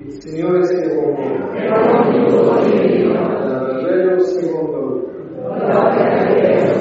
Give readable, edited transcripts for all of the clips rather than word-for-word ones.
Il Signore sia con voi. Dal Vangelo secondo Luca.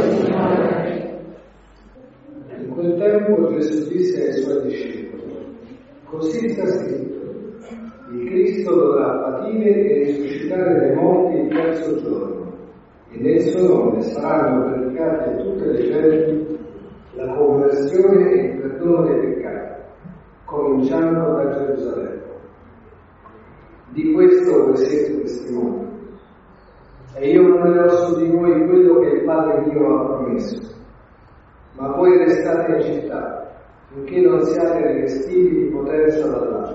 In quel tempo Gesù disse ai suoi discepoli: così sta scritto, il Cristo dovrà patire e risuscitare dai morti il terzo giorno, e nel suo nome saranno predicate a tutte le genti la conversione e il perdono dei peccati, cominciando da Gerusalemme. Di questo voi siete testimoni, e io manderò su di voi quello che il Padre mio ha promesso, ma voi restate in città, finché non siate rivestiti di potenza dall'alto.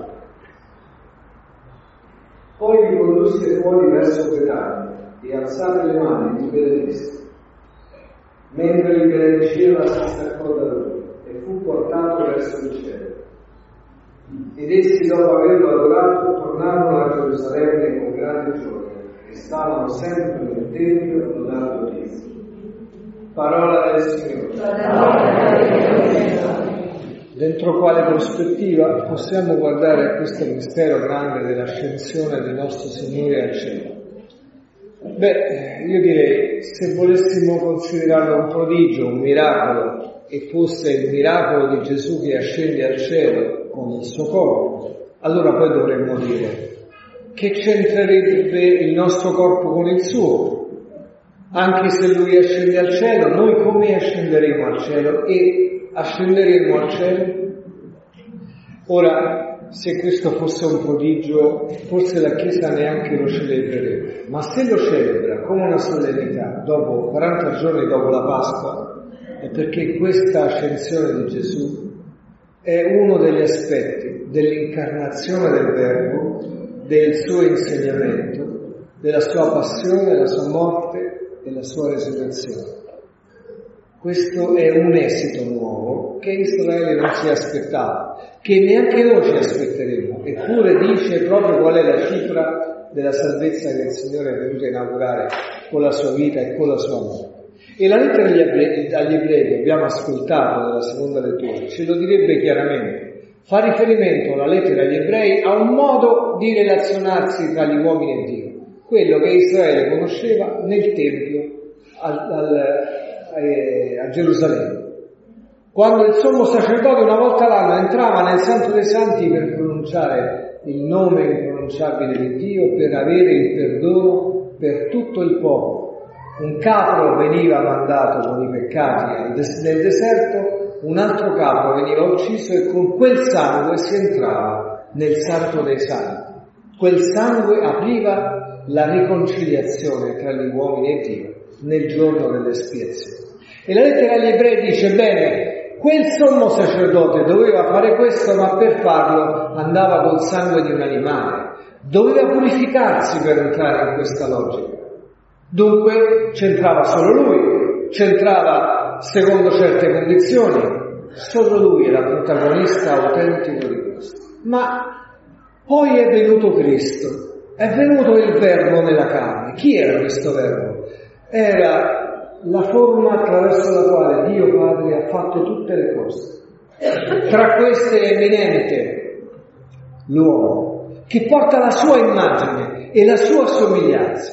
Poi vi condusse fuori verso Betania, e alzate le mani li benedisse. Mentre li benediceva si staccò da lui, e fu portato verso il cielo. Ed essi, dopo averlo adorato, tornarono a Gerusalemme con grande gioia e stavano sempre nel Tempio lodando Dio. Parola del Signore. Dentro quale prospettiva possiamo guardare a questo mistero grande dell'ascensione del nostro Signore al cielo? Beh, io direi, se volessimo considerarlo un prodigio, un miracolo, e fosse il miracolo di Gesù che ascende al cielo con il suo corpo, allora poi dovremmo dire: che c'entrerebbe il nostro corpo con il suo? Anche se lui ascende al cielo, noi come ascenderemo al cielo? E ascenderemo al cielo? Ora, se questo fosse un prodigio, forse la Chiesa neanche lo celebrerebbe, ma se lo celebra come una solennità, dopo 40 giorni dopo la Pasqua, è perché questa ascensione di Gesù è uno degli aspetti dell'incarnazione del Verbo, del suo insegnamento, della sua passione, della sua morte e la sua resurrezione. Questo è un esito nuovo che Israele non si aspettava, che neanche noi ci aspetteremo, eppure dice proprio qual è la cifra della salvezza che il Signore è venuto a inaugurare con la sua vita e con la sua morte. E la lettera agli ebrei che abbiamo ascoltato nella seconda lettura ce lo direbbe chiaramente. Fa riferimento alla lettera agli ebrei a un modo di relazionarsi tra gli uomini e Dio, quello che Israele conosceva nel Tempio a Gerusalemme. Quando il sommo sacerdote una volta l'anno entrava nel Santo dei Santi per pronunciare il nome impronunciabile di Dio, per avere il perdono per tutto il popolo. Un capro veniva mandato con i peccati nel deserto, un altro capro veniva ucciso e con quel sangue si entrava nel Santo dei Santi. Quel sangue apriva la riconciliazione tra gli uomini e Dio nel giorno dell'espiazione. E la lettera agli ebrei dice: bene, quel sommo sacerdote doveva fare questo, ma per farlo andava col sangue di un animale, doveva purificarsi per entrare in questa logica. Dunque c'entrava solo lui, c'entrava secondo certe condizioni, solo lui era protagonista autentico di questo. Ma poi è venuto Cristo, è venuto il Verbo nella carne. Chi era questo Verbo? Era la forma attraverso la quale Dio Padre ha fatto tutte le cose. Tra queste è eminente l'uomo, che porta la sua immagine e la sua somiglianza.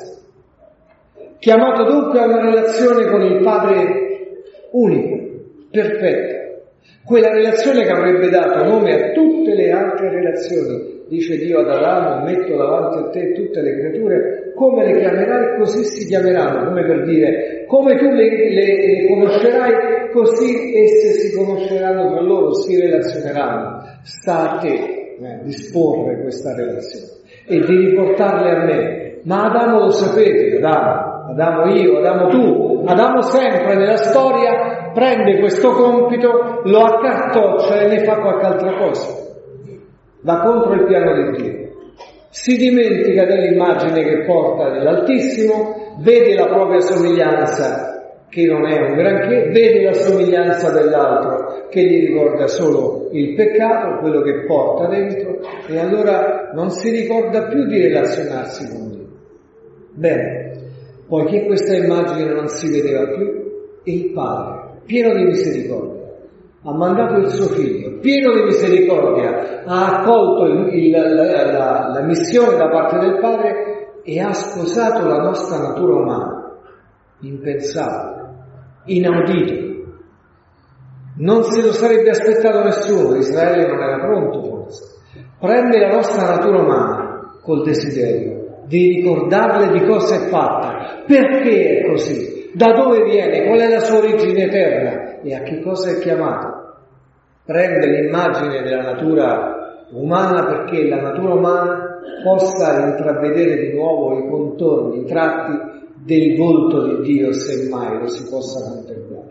Chiamato dunque a una relazione con il Padre unico, perfetta, quella relazione che avrebbe dato nome a tutte le altre relazioni. Dice Dio ad Adamo: metto davanti a te tutte le creature, come le chiamerai così si chiameranno, come per dire, come tu le conoscerai così esse si conosceranno tra loro, si relazioneranno. Sta a te disporre questa relazione e di riportarle a me. Ma Adamo lo sapete, Adamo io, Adamo tu, Adamo sempre nella storia prende questo compito, lo accartoccia e ne fa qualche altra cosa. Va contro il piano di Dio. Si dimentica dell'immagine che porta dell'Altissimo, vede la propria somiglianza, che non è un granché, vede la somiglianza dell'altro, che gli ricorda solo il peccato, quello che porta dentro, e allora non si ricorda più di relazionarsi con Dio. Bene. Poiché questa immagine non si vedeva più, il Padre, pieno di misericordia, ha mandato il suo figlio, pieno di misericordia, ha accolto la missione da parte del Padre e ha sposato la nostra natura umana, impensabile, inaudito. Non se lo sarebbe aspettato nessuno, Israele non era pronto forse. Prende la nostra natura umana col desiderio di ricordarle di cosa è fatta, perché è così, da dove viene, qual è la sua origine eterna e a che cosa è chiamato. Prende l'immagine della natura umana perché la natura umana possa intravedere di nuovo i contorni, i tratti del volto di Dio, semmai lo si possa contemplare.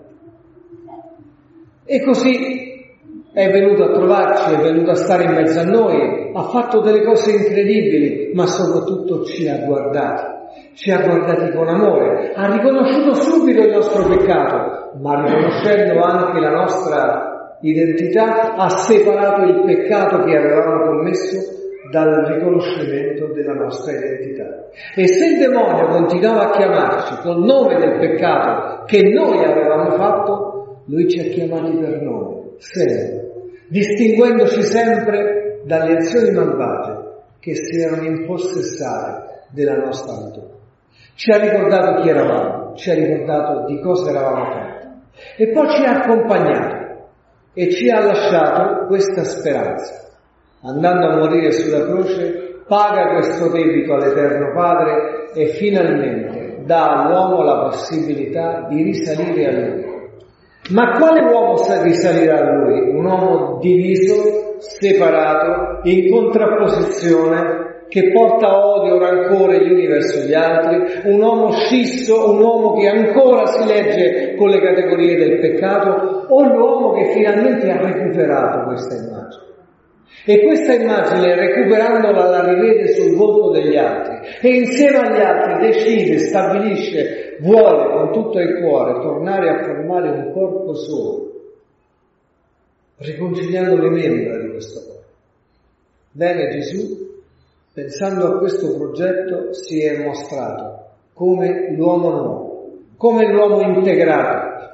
E così è venuto a trovarci, è venuto a stare in mezzo a noi, ha fatto delle cose incredibili, ma soprattutto ci ha guardati con amore, ha riconosciuto subito il nostro peccato, ma riconoscendo anche la nostra identità, ha separato il peccato che avevamo commesso dal riconoscimento della nostra identità. E se il demonio continuava a chiamarci col nome del peccato che noi avevamo fatto, lui ci ha chiamati per nome, sempre, distinguendoci sempre dalle azioni malvagie che si erano impossessate della nostra natura. Ci ha ricordato chi eravamo, ci ha ricordato di cosa eravamo fatti e poi ci ha accompagnato e ci ha lasciato questa speranza. Andando a morire sulla croce, paga questo debito all'Eterno Padre e finalmente dà all'uomo la possibilità di risalire a Lui. Ma quale uomo risalirà a Lui? Un uomo diviso, separato, in contrapposizione, che porta odio, rancore gli uni verso gli altri, un uomo scisso, un uomo che ancora si legge con le categorie del peccato, o l'uomo che finalmente ha recuperato questa immagine. E questa immagine, recuperandola, la rivede sul volto degli altri e insieme agli altri decide, stabilisce, vuole con tutto il cuore tornare a formare un corpo solo, riconciliando le membra di questo corpo. Bene, Gesù, pensando a questo progetto, si è mostrato come l'uomo nuovo, come l'uomo integrato,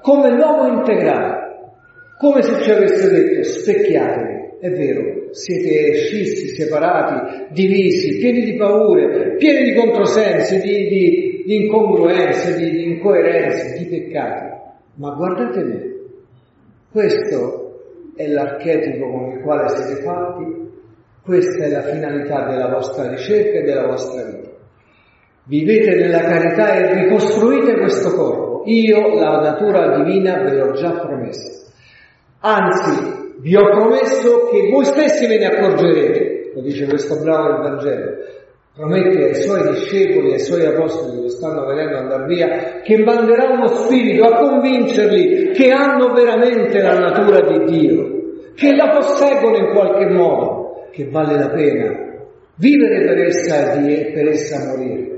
come se ci avesse detto: specchiatevi. È vero, siete scissi, separati, divisi, pieni di paure, pieni di controsensi, di incongruenze, di incoerenze, di peccati. Ma guardate me, questo è l'archetipo con il quale siete fatti, questa è la finalità della vostra ricerca e della vostra vita. Vivete nella carità e ricostruite questo corpo. Io, la natura divina, ve l'ho già promessa. Anzi, vi ho promesso che voi stessi ve ne accorgerete, lo dice questo brano del Vangelo. Promette ai suoi discepoli, ai suoi apostoli che lo stanno vedendo andare via, che manderà uno spirito a convincerli che hanno veramente la natura di Dio, che la posseggono in qualche modo, che vale la pena vivere per essa e per essa morire.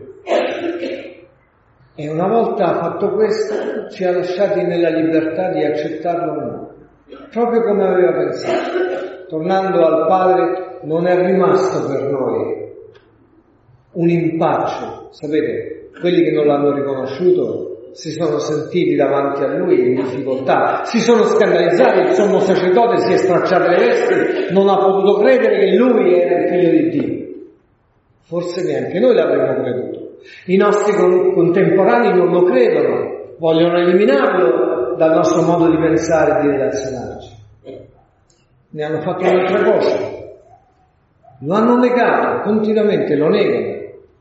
E una volta fatto questo, ci ha lasciati nella libertà di accettarlo o no. Proprio come aveva pensato. Tornando al Padre, non è rimasto per noi un impaccio. Sapete, quelli che non l'hanno riconosciuto si sono sentiti davanti a Lui in difficoltà, si sono scandalizzati, il sommo sacerdote si è stracciato le vesti, non ha potuto credere che Lui era il Figlio di Dio. Forse neanche noi l'avremmo creduto. I nostri contemporanei non lo credono, vogliono eliminarlo dal nostro modo di pensare e di relazionarci. Ne hanno fatto un'altra cosa, lo hanno negato, continuamente lo negano.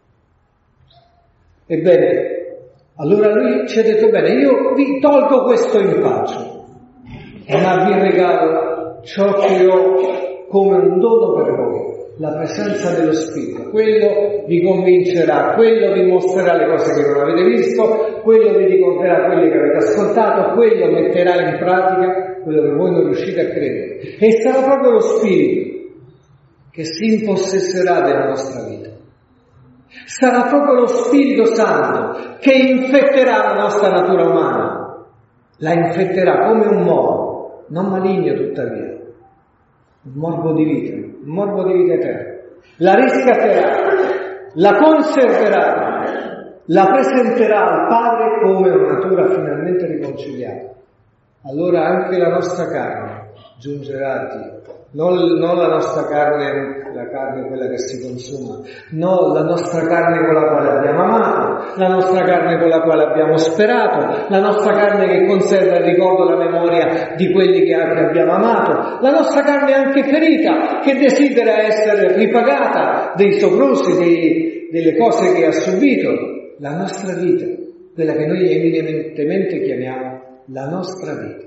Ebbene, allora Lui ci ha detto: bene, io vi tolgo questo impaccio, ma vi regalo ciò che ho come un dono per voi, la presenza dello Spirito. Quello vi convincerà, quello vi mostrerà le cose che non avete visto, quello vi ricorderà quelle che avete ascoltato, quello metterà in pratica quello che voi non riuscite a credere. E sarà proprio lo Spirito che si impossesserà della nostra vita. Sarà proprio lo Spirito Santo che infetterà la nostra natura umana. La infetterà come un morbo, non maligno tuttavia, un morbo di vita eterna. La riscatterà, la conserverà, la presenterà al Padre come una natura finalmente riconciliata. Allora anche la nostra carne giungerà a Dio. Non la nostra carne, la carne quella che si consuma, no, la nostra carne con la quale abbiamo amato, la nostra carne con la quale abbiamo sperato, la nostra carne che conserva il ricordo e la memoria di quelli che abbiamo amato, la nostra carne anche ferita, che desidera essere ripagata dei soprusi, delle cose che ha subito, la nostra vita, quella che noi eminentemente chiamiamo la nostra vita.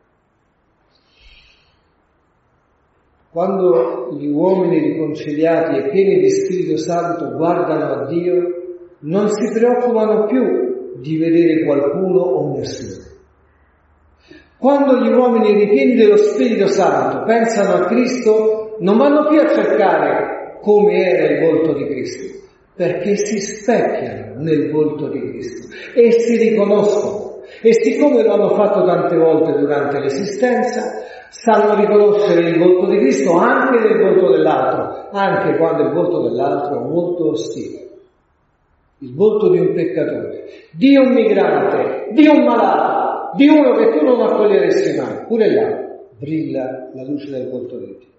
Quando gli uomini riconciliati e pieni di Spirito Santo guardano a Dio, non si preoccupano più di vedere qualcuno o nessuno. Quando gli uomini ripieni dello Spirito Santo pensano a Cristo, non vanno più a cercare come era il volto di Cristo, perché si specchiano nel volto di Cristo e si riconoscono. E siccome lo hanno fatto tante volte durante l'esistenza, sanno riconoscere il volto di Cristo anche nel volto dell'altro, anche quando il volto dell'altro è un volto ostile. Il volto di un peccatore, di un migrante, di un malato, di uno che tu non accoglieresti mai. Pure là brilla la luce del volto di Dio.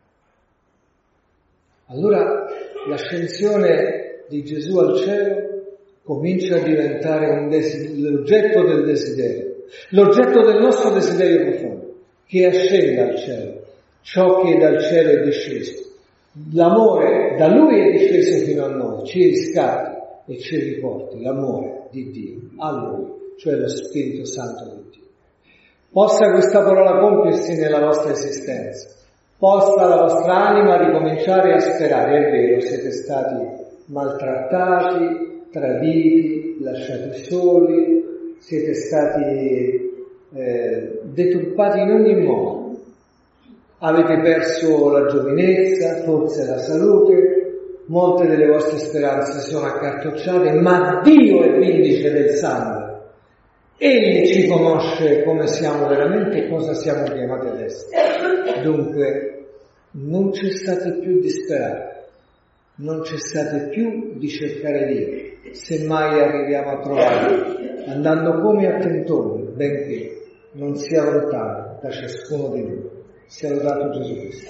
Allora l'ascensione di Gesù al cielo comincia a diventare l'oggetto del desiderio, l'oggetto del nostro desiderio profondo, che ascenda al cielo, ciò che dal cielo è disceso. L'amore da Lui è disceso fino a noi, ci riscatti e ci riporti l'amore di Dio a Lui, cioè lo Spirito Santo di Dio. Possa questa parola compiersi nella vostra esistenza, possa la vostra anima ricominciare a sperare. È vero, siete stati maltrattati, traditi, lasciati soli, siete stati deturpati in ogni modo. Avete perso la giovinezza, forse la salute, molte delle vostre speranze sono accartocciate, ma Dio è l'indice del sangue. Egli ci conosce come siamo veramente e cosa siamo chiamati ad essere. Dunque, non cessate più di sperare, non cessate più di cercare Dio, semmai arriviamo a trovarlo, andando come a tentoni, benché non sia lontano da ciascuno di noi. Sia lodato Gesù Cristo.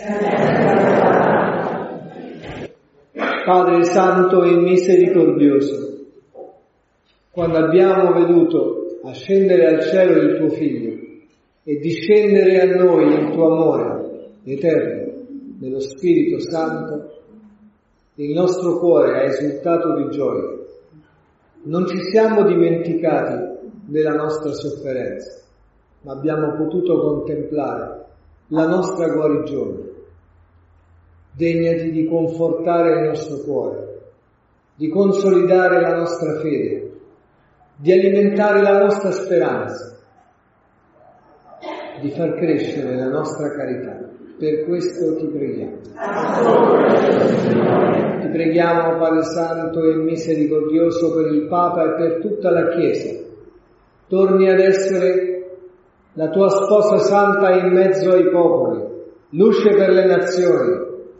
Padre Santo e Misericordioso, quando abbiamo veduto ascendere al cielo il tuo Figlio e discendere a noi il tuo amore eterno nello Spirito Santo, il nostro cuore ha esultato di gioia. Non ci siamo dimenticati della nostra sofferenza, ma abbiamo potuto contemplare la nostra guarigione. Degnati di confortare il nostro cuore, di consolidare la nostra fede, di alimentare la nostra speranza, di far crescere la nostra carità. Per questo ti preghiamo. Ti preghiamo, Padre Santo e Misericordioso, per il Papa e per tutta la Chiesa. Torni ad essere la tua sposa santa in mezzo ai popoli, luce per le nazioni,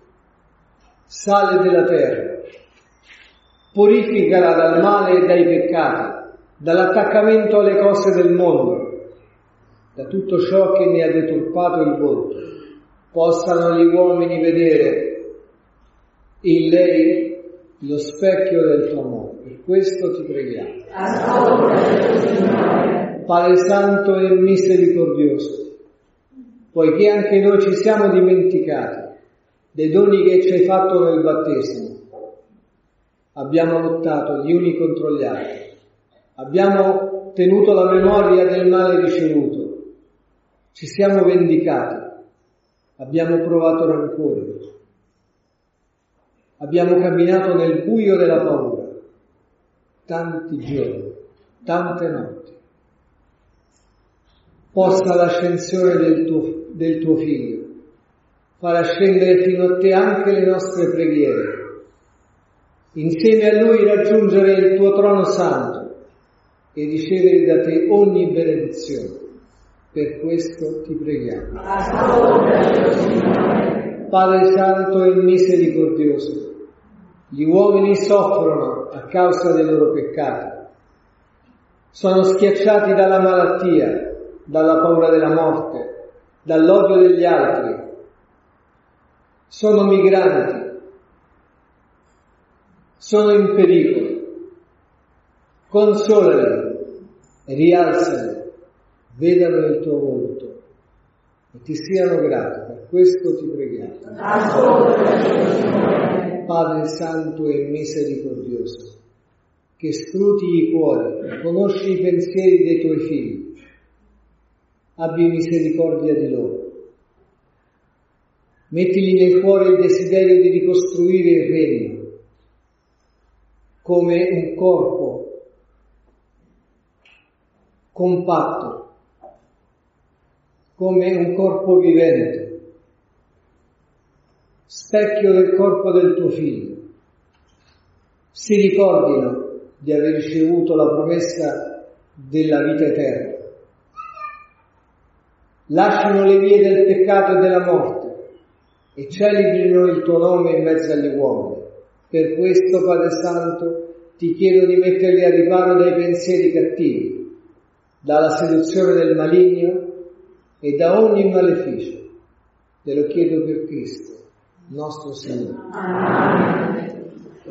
sale della terra, purificala dal male e dai peccati, dall'attaccamento alle cose del mondo, da tutto ciò che ne ha deturpato il volto. Possano gli uomini vedere in lei lo specchio del tuo amore. Per questo ti preghiamo. Padre Santo e Misericordioso, poiché anche noi ci siamo dimenticati dei doni che ci hai fatto nel battesimo, abbiamo lottato gli uni contro gli altri, abbiamo tenuto la memoria del male ricevuto, ci siamo vendicati, abbiamo provato rancore, abbiamo camminato nel buio della paura, tanti giorni, tante notti. Possa l'ascensione del tuo Figlio far ascendere fino a te anche le nostre preghiere, insieme a Lui raggiungere il tuo trono santo e ricevere da te ogni benedizione. Per questo ti preghiamo. Padre Santo e Misericordioso, gli uomini soffrono a causa dei loro peccati, sono schiacciati dalla malattia, dalla paura della morte, dall'odio degli altri, sono migranti, sono in pericolo. Consolali, rialzali, vedano il tuo volto e ti siano grati. Per questo ti preghiamo. Padre Santo e Misericordioso, che scruti i cuori, conosci i pensieri dei tuoi figli, abbi misericordia di loro. Mettigli nel cuore il desiderio di ricostruire il regno come un corpo compatto, come un corpo vivente, specchio del corpo del tuo figlio. Si ricordino di aver ricevuto la promessa della vita eterna. Lasciano le vie del peccato e della morte e celebrino il tuo nome in mezzo agli uomini. Per questo, Padre Santo, ti chiedo di metterli a riparo dai pensieri cattivi, dalla seduzione del maligno e da ogni maleficio. Te lo chiedo per Cristo, nostro Signore. Amen.